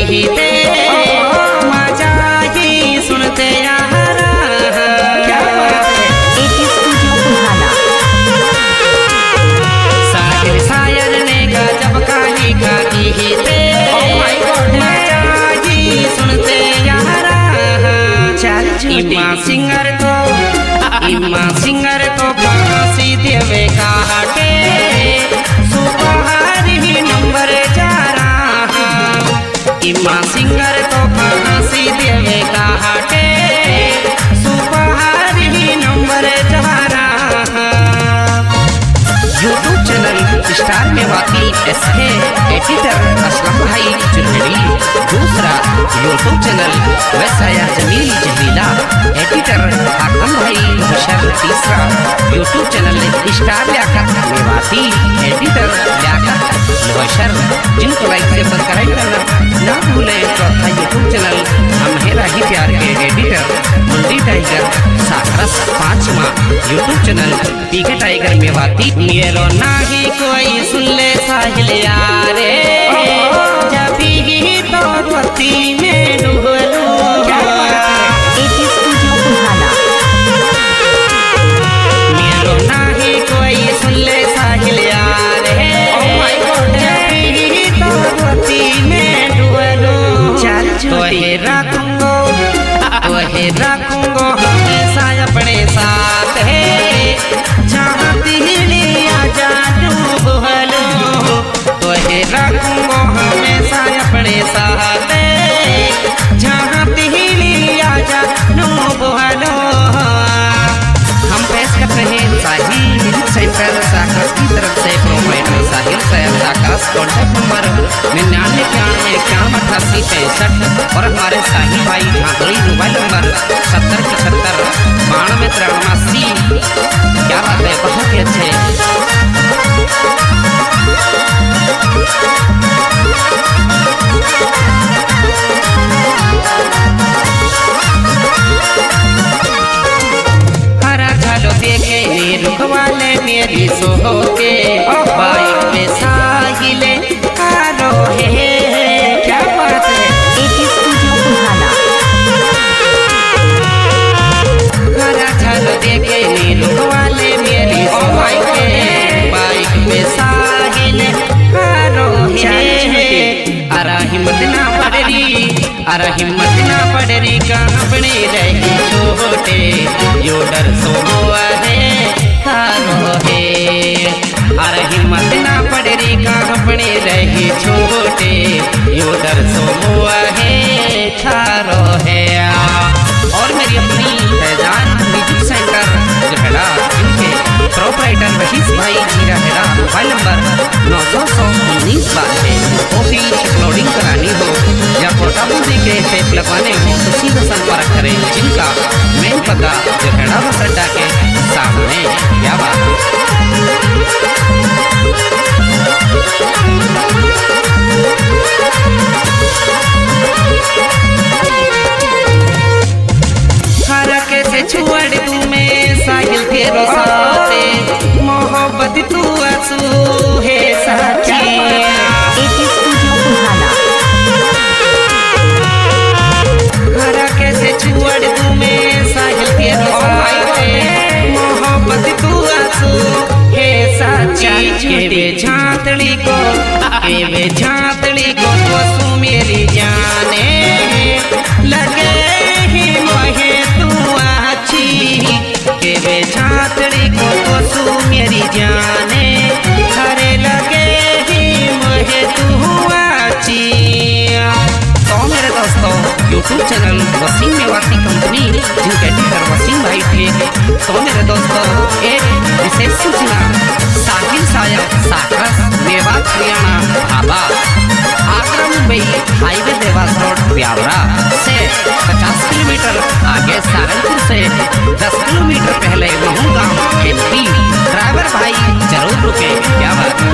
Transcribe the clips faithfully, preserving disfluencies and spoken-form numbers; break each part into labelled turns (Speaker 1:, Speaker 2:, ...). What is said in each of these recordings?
Speaker 1: थे मजा ही सुनते यारा।
Speaker 2: क्या बात है। एटी स्टूडियो बुल्हाना।
Speaker 1: साहिर शायर ने गजब कहानी गाई थे मजा ही सुनते यारा। इमा सिंगर को इमा सिंगर को फांसी देवे काटे सुपहार ही नंबर जा रहा। इमा सिंगर को फांसी देवे काटे सुपहार ही नंबर जा रहा। YouTube channel star Mewati SK editor Aslam भाई जुर्हरी। दूसरा यूट्यूब चैनल वैसाया जमील जमीला एडिटर हाकम भाई मुशर। तीसरा YouTube channel star Liyaqat Mewati editor Liyaqat Mushar. जिनको लाइक से सब्सक्राइब करना ना भूलें। चौथा यूट्यूब चैनल हम हेरा ही प्यार के एडिटर मुंडी टाइगर साकरस। पांचवा YouTube channel PK tiger Mewati. मेरो नाही कोई सुन ले साहिल यारे जब ही तो धरती में डूब लूं।
Speaker 2: एटी स्टूडियो बुल्हाना।
Speaker 1: मेरो नाही कोई सुन ले साहिल यारे जब ही तो धरती में डूब लूं। तोहे रखूंगो तोहे रखूंगो हमेशा अपने साथ है चाहती लिया जा डूब लो। तोहे रखूंगो हमेशा अपने साथ चाहती लिया जा डूब लो। हम पेश कर रहे हैं साहिल म्यूजिक सेंटर साकस की तरफ से प्रोवाइडर साहिल सैयद साकस। कॉन्टैक्ट नंबर निन्यानवे इक्यानवे इक्यावन अठासी पैंसठ और हमारे साहिल भाई झांकड़ी मोबाइल नंबर सत्तर पचहत्तर बानवे तिरानवे अस्सी। क्या बात है, बहुत ही अच्छे। हरा झालो देखे रुख वाले मेरी सोहोगे बाइक पे साहिले आरो है। क्या बात है।
Speaker 2: एटी स्टूडियो बुल्हाना।
Speaker 1: हरा झालो देखे रुख वाले मेरी सोहोगे बाइक पे साहिले आरो है। अरा हिम्मत ना पड़री अरा हिम्मत ना पड़री कहाँ बने रही छोटे यो डर सो है कारो है। अरे हिम्मत ना पड़री कहाँ बने रही छोटे यो डर सो है कारो है। और मेरी अपनी फैजान म्यूजिक सेंटर जो है ना इनके प्रोपराइटर रशीद भाई जीरा है ना। मोबाइल नंबर नौ सौ सौ उन्नीस बारह है। कॉफी अपलोडिंग करानी हो या फोटा बूंदी के टेप लगवाने हो तो सीधा संपर्क करें जिनका मेन पता जो है ना बस अड्डा के सामने। क्या बात हरके से छुअड़ तू में साहिल तेरो साथे मोहब्बत तू असू है सच्ची।
Speaker 2: एटी स्टूडियो बुल्हाना।
Speaker 1: हरके से छुअड़ तू में साहिल तेरो साथे मोहब्बत तू असू है सच्ची। के वे झांतड़ी को के वे झांतड़ी को वसू मेरी जाने लगे ही वहे तू अच्छी। के वे झांतड़ी को वसू मेरी जाने हरे लगे ही वहे तू अच्छी। तो मेरे दोस्तों YouTube channel Wasim Mewati company जिनके एडिटर वसीम भाई थे। तो मेरे दोस्तों एक विशेष सूचना साहिल शायर साकरस मेवात हरियाणा ढाबा आगरा मुंबई हाईवे देवास रोड ब्यावरा से पचास किलोमीटर आगे सहारनपुर से दस किलोमीटर पहले महू गाँव एमपी। ड्राइवर भाई जरूर रुके। क्या बात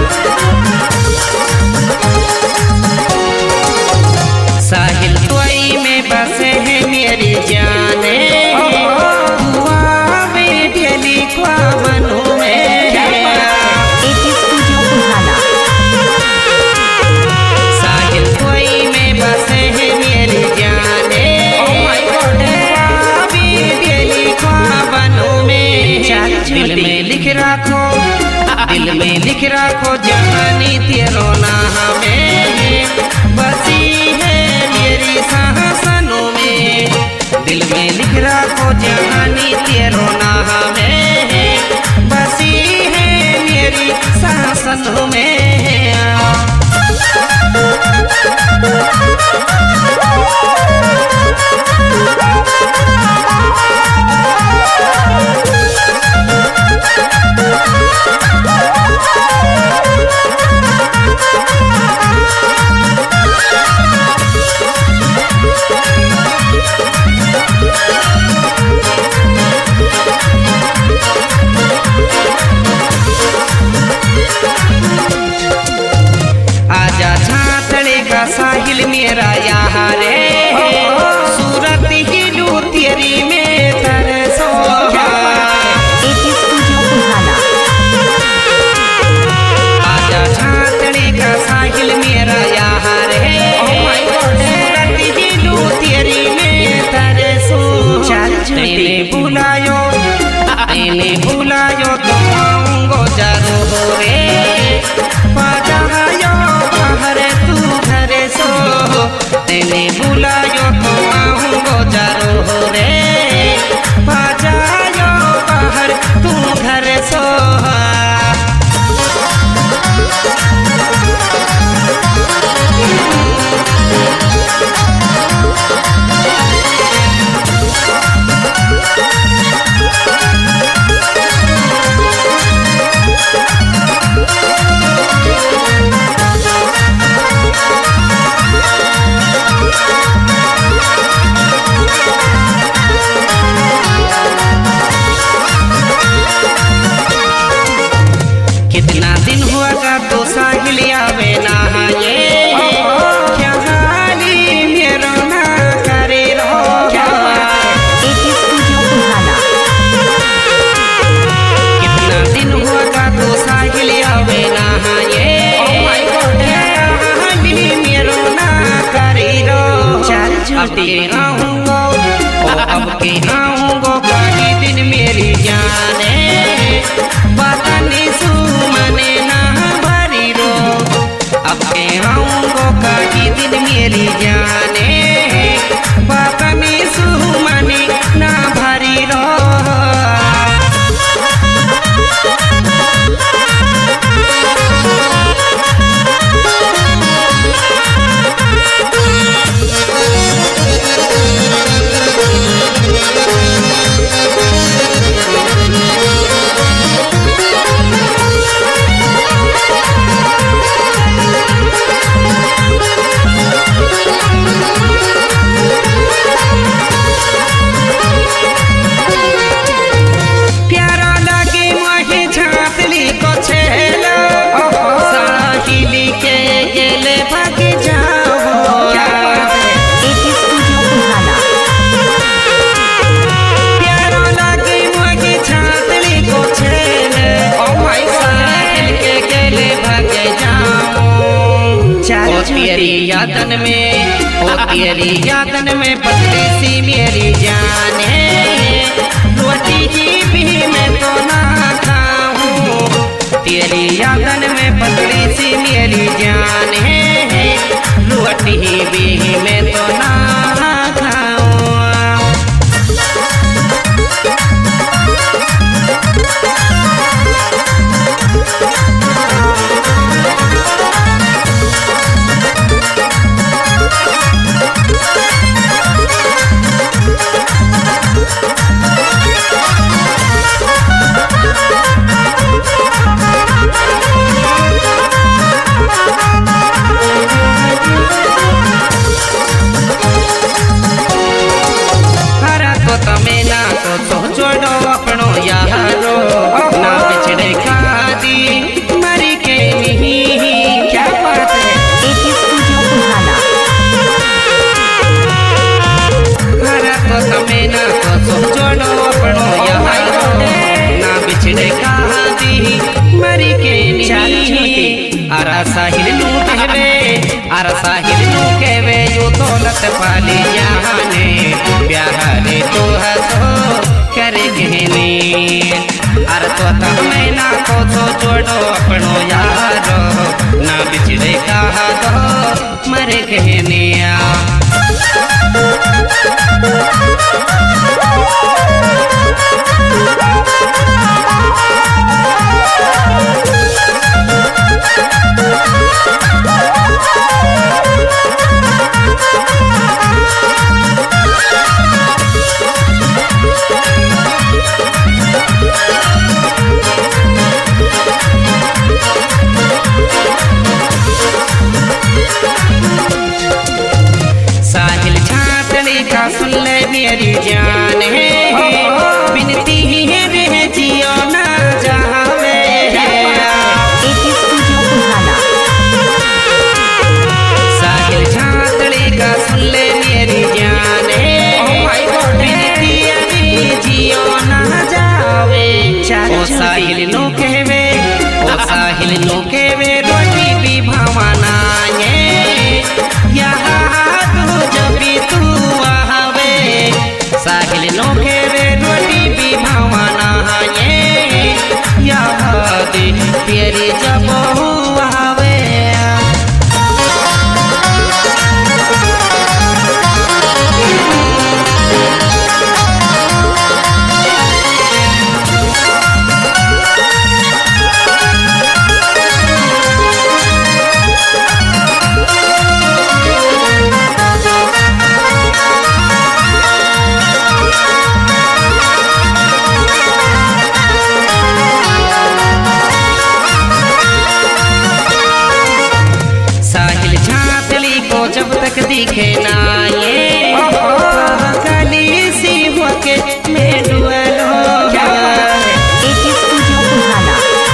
Speaker 1: साहिल कोई में बसे है मेरी जाने दुआ में डेली ख्वा बनूं मैं।
Speaker 2: एटी स्टूडियो बुल्हाना।
Speaker 1: साहिल कोई में बसे साहिल मेरा यहाँ रे सूरत ही लू तेरी में तरसो
Speaker 2: एटी स्टूडियो पुराना।
Speaker 1: आजा छातड़ी का साहिल मेरा यहाँ रे सूरत ही लू तेरी में तरसो तेने बुलायो तेने बुलायो तो आऊंगो जरूर रे पाजायो बाहर तू घर सो तेने बुलायो तो आऊंगो जरूर रे पाजायो बाहर तू घर सो कितना दिन हुआ का तो साहिल आवे ना ये क्या हाली मेरो ना करे रो
Speaker 2: एटी स्टूडियो पुराना।
Speaker 1: कितना दिन हुआ का तो साहिल आवे ना ये क्या हाली मेरो ना करे रो अब के आऊंगो ओ अब के आऊंगो कई दिन मेरी जाने पता नहीं सुमने ना भरी रो अब के आऊंगो कई दिन मेरी जाने पता नहीं सुमने ना भरी रो प्यारा लगे वही झांसली को छेलो साहिल के गेले भाग जाओ
Speaker 2: एटी स्टूडियो पुराना।
Speaker 1: प्यारा लगे वही झांसली को छेलो साहिल के गेले भाग जाओ ओ तेरी यादन में ओ तेरी यादन में पतली सी मेरी जान है रोटी की भी मैं तो ना खाऊं तेरी यादन में पतली सी मेरी जान है रोटी भी मैं तो ना खाऊं हरा तो तमे ना तो तो जोड़ो अपनो यारो ना बिछड़े खादी मरी के नहीं क्या बात है
Speaker 2: एटी स्टूडियो पुराना।
Speaker 1: हरा तो तमे ना तो तो जोड़ो अपनो यारो ना बिछड़े खादी मरी के नहीं अरा साहिल नू कहवे अरा साहिल नू कहवे यो दौलत पाली जाने प्यारे तो हसो करे कहने अर तो तमें ना को तो जोड़ो अपनो यारो ना बिछड़े कहा दो मरे कहने साहिल छातड़ी का सुन ले मेरी जान है बिनती है रह जियो ना जावे
Speaker 2: एटी स्टूडियो पुराना।
Speaker 1: दिखे ना ये गली सी होके मैं डुअलो
Speaker 2: एटी स्टूडियो पुराना।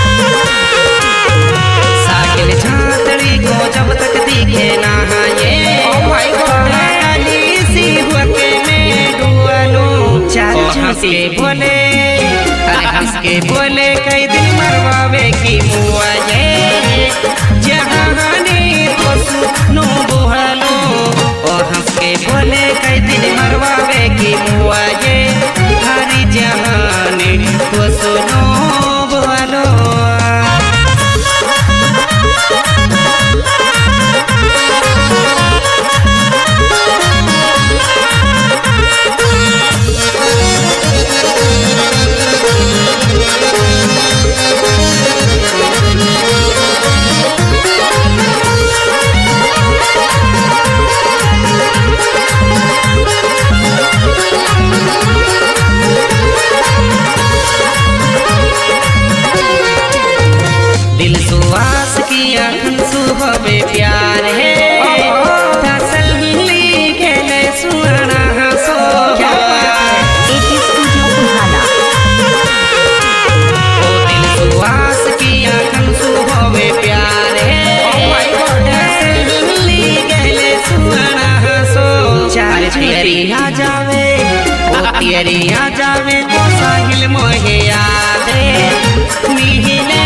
Speaker 1: साहिल झांतड़ी को जब तक दिखे ना ये गली सी होके मैं डुअलो चार हंस के बोले अरे हंस के बोले कई दिन मरवावे की मुआ ये जहानी तो सुनो बुहलो ओ हंस के बोले कई दिन मरवावे की मुआ ये हरी जहानी तो सुनो बुहलो। दिल सुवास की अखन सुबह प्यार है तसल्ली खेले सुना हंसो
Speaker 2: एटी स्टूडियो पुराना।
Speaker 1: ओ दिल सुवास की अखन सुबह प्यार है तसल्ली खेले सुना हंसो चार तेरी आ जावे ओ तेरी आ जावे तो साहिल मोहे याद है मिहिले